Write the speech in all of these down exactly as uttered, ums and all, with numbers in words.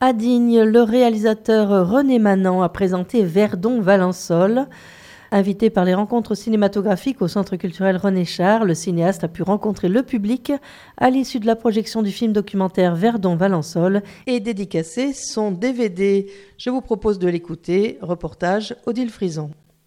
À Digne, le réalisateur René Manant a présenté Verdon Valençol. Invité par les rencontres cinématographiques au Centre culturel René Char, le cinéaste a pu rencontrer le public à l'issue de la projection du film documentaire Verdon Valençol et dédicacer son D V D. Je vous propose de l'écouter. Reportage Odile Frison.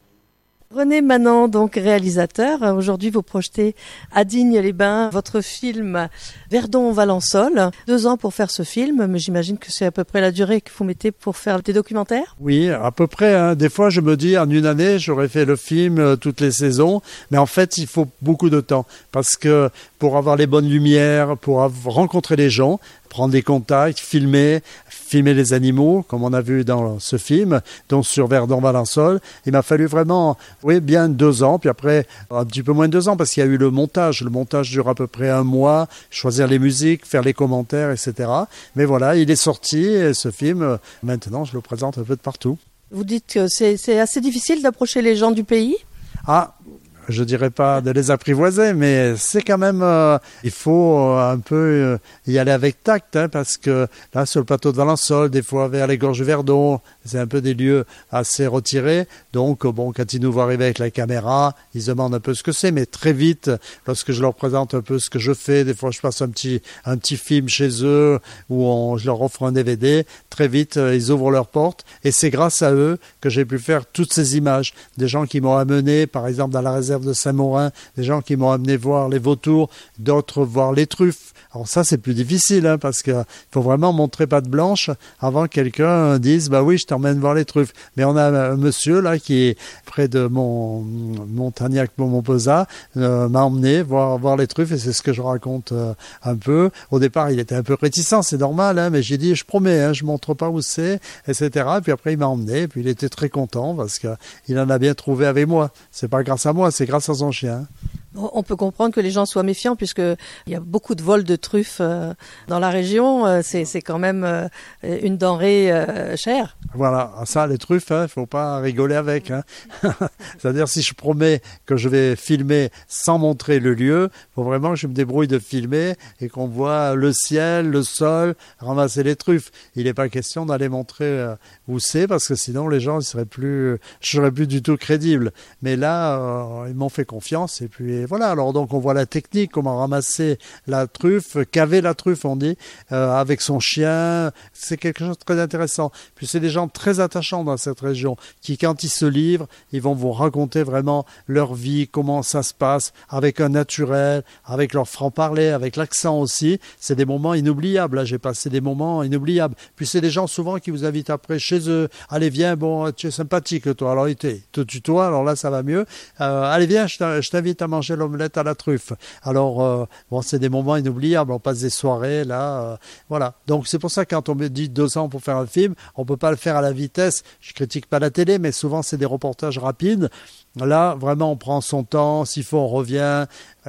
René Manant, donc réalisateur, aujourd'hui vous projetez à Digne-les-Bains votre film Verdon Valençol. Deux ans pour faire ce film, mais j'imagine que c'est à peu près la durée que vous mettez pour faire des documentaires. Oui, à peu près. Hein. Des fois, je me dis, en une année, j'aurais fait le film euh, toutes les saisons, mais en fait, il faut beaucoup de temps parce que pour avoir les bonnes lumières, pour avoir, rencontrer les gens, prendre des contacts, filmer, filmer les animaux, comme on a vu dans ce film, donc sur Verdon Valençol. Il m'a fallu vraiment, oui, bien deux ans, puis après, un petit peu moins de deux ans, parce qu'il y a eu le montage. Le montage dure à peu près un mois, choisir les musiques, faire les commentaires, et cetera. Mais voilà, il est sorti, et ce film, maintenant, je le présente un peu de partout. Vous dites que c'est, c'est assez difficile d'approcher les gens du pays ? Ah, je dirais pas de les apprivoiser, mais c'est quand même, euh, il faut euh, un peu euh, y aller avec tact, hein, parce que là, sur le plateau de Valençol, des fois vers les gorges du Verdon, c'est un peu des lieux assez retirés. Donc, euh, bon, quand ils nous voient arriver avec la caméra, ils se demandent un peu ce que c'est, mais très vite, lorsque je leur présente un peu ce que je fais, des fois je passe un petit, un petit film chez eux, où on, je leur offre un D V D, très vite, euh, ils ouvrent leurs portes, et c'est grâce à eux que j'ai pu faire toutes ces images. Des gens qui m'ont amené, par exemple, dans la réserve de Saint-Maurin, des gens qui m'ont amené voir les vautours, d'autres voir les truffes. Alors ça, c'est plus difficile, hein, parce qu'il faut vraiment montrer patte blanche avant que quelqu'un dise « bah oui, je t'emmène voir les truffes ». Mais on a un monsieur là qui est près de mon Montagnac-Montpezat, euh, m'a emmené voir, voir les truffes, et c'est ce que je raconte euh, un peu. Au départ, il était un peu réticent, c'est normal, hein, mais j'ai dit « je promets, hein, je ne montre pas où c'est », et cetera. Puis après, il m'a emmené, et puis il était très content parce qu'il en a bien trouvé avec moi. C'est pas grâce à moi, c'est grâce à son chien. On peut comprendre que les gens soient méfiants puisqu'il y a beaucoup de vols de truffes euh, dans la région. Euh, c'est, c'est quand même euh, une denrée euh, chère. Voilà, ça, les truffes, il hein, ne faut pas rigoler avec. Hein. C'est-à-dire, si je promets que je vais filmer sans montrer le lieu, il faut vraiment que je me débrouille de filmer et qu'on voit le ciel, le sol, ramasser les truffes. Il n'est pas question d'aller montrer euh, où c'est, parce que sinon, les gens, ils seraient plus, je serais plus du tout crédible. Mais là, euh, ils m'ont fait confiance, et puis voilà. Alors donc, on voit la technique, comment ramasser la truffe, caver la truffe, on dit, euh, avec son chien. C'est quelque chose de très intéressant. Puis c'est des gens très attachants dans cette région, qui quand ils se livrent, ils vont vous raconter vraiment leur vie, comment ça se passe, avec un naturel, avec leur franc-parler, avec l'accent aussi. C'est des moments inoubliables. Là, j'ai passé des moments inoubliables. Puis c'est des gens souvent qui vous invitent après chez eux. Allez, viens, bon, tu es sympathique, toi. Alors, il te tutoie, alors là, ça va mieux. Euh, allez, viens, je t'invite à manger l'omelette à la truffe. Alors, euh, bon, c'est des moments inoubliables. On passe des soirées, là, euh, voilà. Donc, c'est pour ça que quand on me dit deux ans pour faire un film, on peut pas le faire à la vitesse. Je critique pas la télé, mais souvent, c'est des reportages rapides. Là, vraiment, on prend son temps. S'il faut, on revient.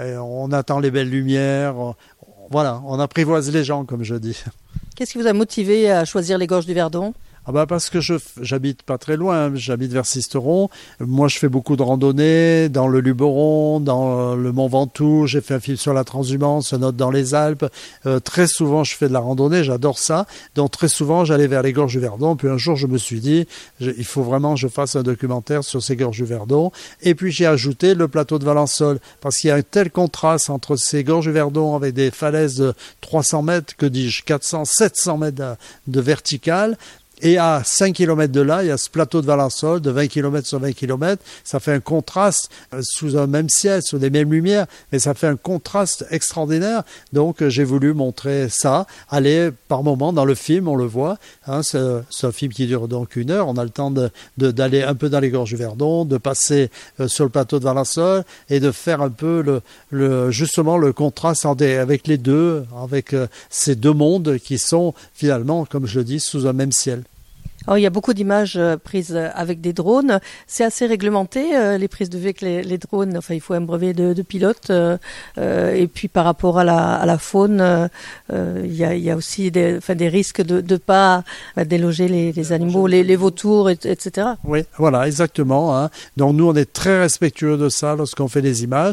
On attend les belles lumières. Voilà, on apprivoise les gens, comme je dis. Qu'est-ce qui vous a motivé à choisir les gorges du Verdon ? Ah bah parce que je j'habite pas très loin, j'habite vers Sisteron. Moi, je fais beaucoup de randonnées dans le Luberon, dans le Mont Ventoux. J'ai fait un film sur la transhumance, un autre dans les Alpes. Euh, très souvent, je fais de la randonnée, j'adore ça. Donc très souvent, j'allais vers les gorges du Verdon. Puis un jour, je me suis dit, je, il faut vraiment que je fasse un documentaire sur ces gorges du Verdon. Et puis j'ai ajouté le plateau de Valençol, parce qu'il y a un tel contraste entre ces gorges du Verdon avec des falaises de trois cents mètres, que dis-je, quatre cents, sept cents mètres de, de verticale. Et à cinq kilomètres de là, il y a ce plateau de Valençol de vingt kilomètres sur vingt kilomètres. Ça fait un contraste euh, sous un même ciel, sous les mêmes lumières, mais ça fait un contraste extraordinaire. Donc euh, j'ai voulu montrer ça. Aller par moment dans le film, on le voit. Hein, c'est, c'est un film qui dure donc une heure. On a le temps de, de, d'aller un peu dans les gorges du Verdon, de passer euh, sur le plateau de Valençol et de faire un peu le, le, justement le contraste avec les deux, avec euh, ces deux mondes qui sont finalement, comme je le dis, sous un même ciel. Alors, il y a beaucoup d'images prises avec des drones. C'est assez réglementé, euh, les prises de vue avec les, les drones. Enfin, il faut un brevet de, de pilote. Euh, euh, et puis, par rapport à la, à la faune, euh, il, y a, il y a aussi des, enfin, des risques de ne pas bah, déloger les, les animaux, les, les vautours, et, etc. Oui, voilà, exactement. Hein. Donc, nous, on est très respectueux de ça lorsqu'on fait des images.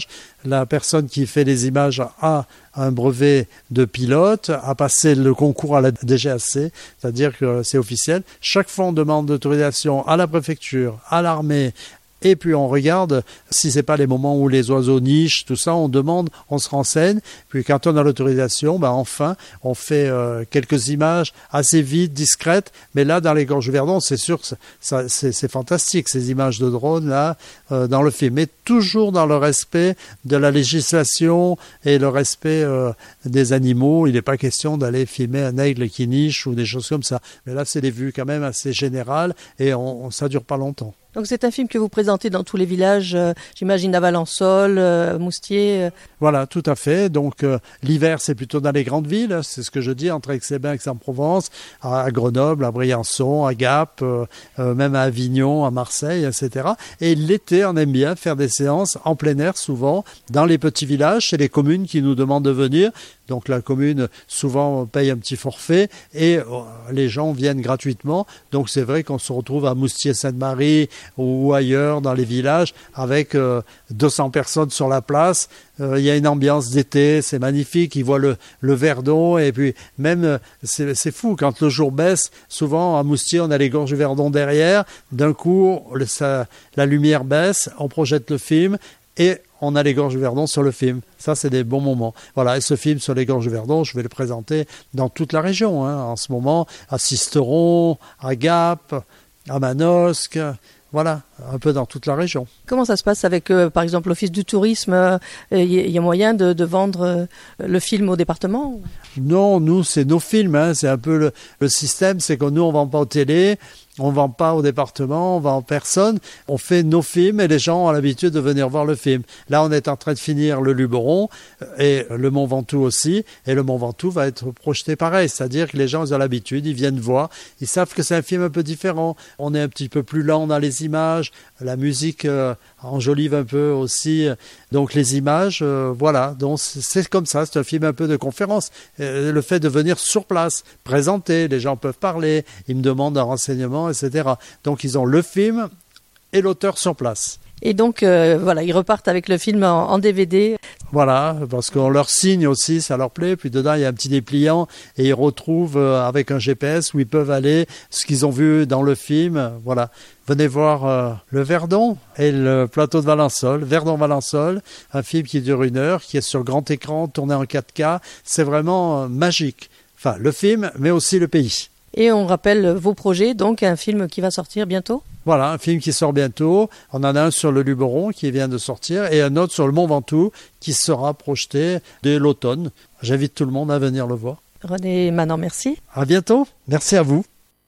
la personne qui fait les images a un brevet de pilote, a passé le concours à la D G A C, c'est-à-dire que c'est officiel. Chaque fois, on demande d'autorisation à la préfecture, à l'armée, et puis on regarde si c'est pas les moments où les oiseaux nichent, tout ça, on demande, on se renseigne. Puis quand on a l'autorisation, ben enfin, on fait euh, quelques images assez vite, discrètes. Mais là, dans les Gorges du Verdon, c'est sûr que ça, c'est, c'est fantastique, ces images de drone là euh, dans le film. Mais toujours dans le respect de la législation et le respect euh, des animaux. Il n'est pas question d'aller filmer un aigle qui niche ou des choses comme ça. Mais là, c'est des vues quand même assez générales et on, on, ça dure pas longtemps. Donc c'est un film que vous présentez dans tous les villages, euh, j'imagine à Valençol, euh, Moustier. Euh. Voilà, tout à fait. Donc euh, l'hiver, c'est plutôt dans les grandes villes, c'est ce que je dis, entre Aix-les-Bains, Aix-en-Provence, à, à Grenoble, à Briançon, à Gap, euh, euh, même à Avignon, à Marseille, et cetera. Et l'été, on aime bien faire des séances en plein air, souvent, dans les petits villages. C'est les communes qui nous demandent de venir. Donc la commune, souvent, paye un petit forfait et euh, les gens viennent gratuitement. Donc c'est vrai qu'on se retrouve à Moustier-Sainte-Marie ou ailleurs dans les villages avec euh, deux cents personnes sur la place. Euh, il y a une ambiance d'été, c'est magnifique. Ils voient le, le Verdon et puis même, c'est, c'est fou, quand le jour baisse, souvent à Moustier, on a les Gorges du Verdon derrière. D'un coup, le, ça, la lumière baisse, on projette le film et on a les Gorges du Verdon sur le film. Ça, c'est des bons moments. Voilà, et ce film sur les Gorges du Verdon, je vais le présenter dans toute la région. Hein. En ce moment, à Sisteron, à Gap, à Manosque, voilà, un peu dans toute la région. Comment ça se passe avec, euh, par exemple, l'Office du tourisme ? Il euh, y, y a moyen de, de vendre euh, le film au département ? Non, nous, c'est nos films. Hein. C'est un peu le, le système, c'est que nous, on ne vend pas aux télé. On ne vend pas au département, on vend en personne. On fait nos films et les gens ont l'habitude de venir voir le film. Là, on est en train de finir le Luberon et le Mont Ventoux aussi. Et le Mont Ventoux va être projeté pareil. C'est-à-dire que les gens ils ont l'habitude, ils viennent voir. Ils savent que c'est un film un peu différent. On est un petit peu plus lent dans les images. La musique euh, enjolive un peu aussi. Donc les images, euh, voilà. Donc c'est comme ça. C'est un film un peu de conférence. Euh, le fait de venir sur place, présenter, les gens peuvent parler. Ils me demandent un renseignement, et cetera. Donc ils ont le film et l'auteur sur place. Et donc euh, voilà, ils repartent avec le film en, en D V D. Voilà, parce qu'on leur signe aussi, ça leur plaît. Puis dedans, il y a un petit dépliant et ils retrouvent euh, avec un G P S où ils peuvent aller ce qu'ils ont vu dans le film. Voilà, venez voir euh, le Verdon et le plateau de Valençol, Verdon-Valençol, un film qui dure une heure, qui est sur grand écran, tourné en quatre K. C'est vraiment euh, magique. Enfin, le film, mais aussi le pays. Et on rappelle vos projets, donc un film qui va sortir bientôt ? Voilà, un film qui sort bientôt. On en a un sur le Luberon qui vient de sortir et un autre sur le Mont Ventoux qui sera projeté dès l'automne. J'invite tout le monde à venir le voir. René Manant, merci. À bientôt. Merci à vous.